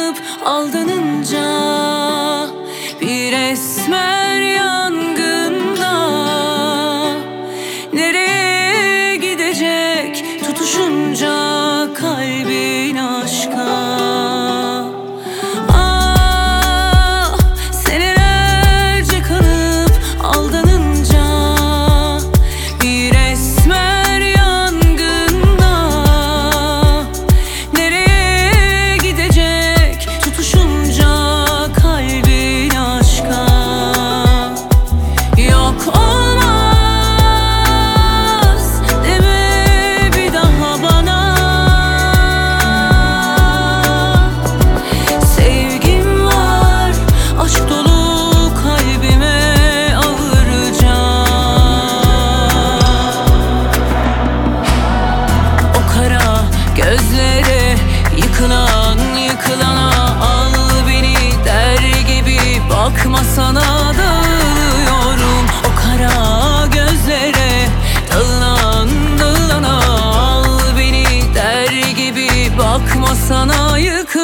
kanıp aldanınca, bir esmer yangında nereye gidecek tutuşunca kalbin aşka. Senelerce kanıp aldanınca, bir esmer yangında nereye gidecek tutuşunca kalbin aşka. Yok olmaz deme bir daha bana, sevgim var aşk dolu kalbime ağırca. O kara gözlere yıkılan yıkılana, al beni der gibi bakma sana dağılıyorum. O kara gözlere dağılan dağılana, al beni der gibi bakma sana yıkılıyorum.